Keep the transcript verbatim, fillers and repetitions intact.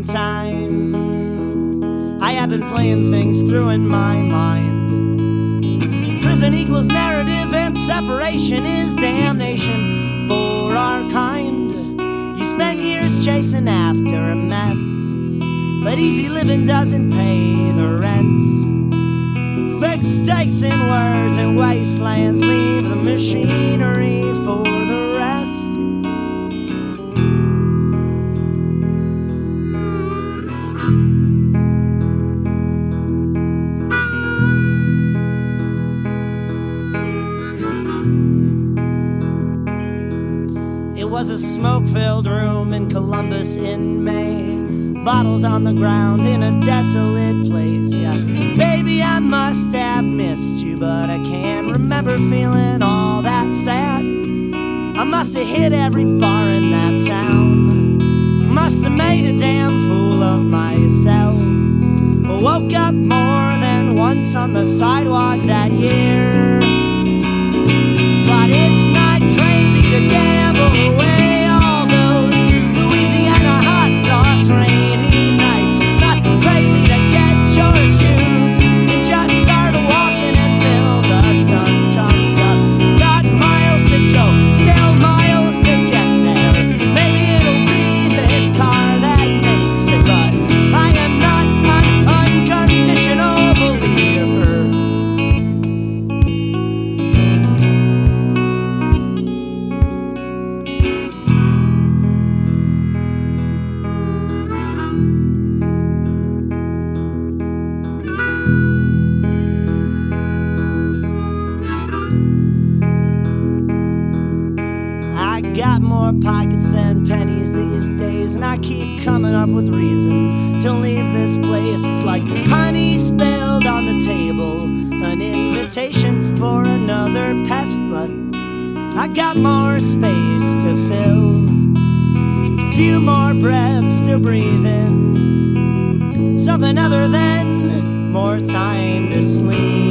long time. I have been playing things through in my mind. Prison equals narrative and separation is damnation for our kind. You spend years chasing after a mess, but easy living doesn't pay the rent. Big stakes in words and wastelands leave the machinery for the rest. It was a smoke-filled room in Columbus in May. Bottles on the ground in a desolate place. Yeah, baby, I must have missed you, but I can't remember feeling all that sad. I must have hit every bar in that town. Must have made a damn fool of myself. I woke up more than once on the sidewalk that year. But it's not crazy to gamble away all those Louisiana hot sauce rainy nights. It's not crazy to get your shoes and just start walking until the sun comes up. Got miles to go, still miles to get there. Maybe it'll be this car that makes it, but I am not an unconditional believer. I got more pockets than pennies these days, and I keep coming up with reasons to leave this place. It's like honey spilled on the table, an invitation for another pest, but I got more space to fill, a few more breaths to breathe in, something other than more time to sleep.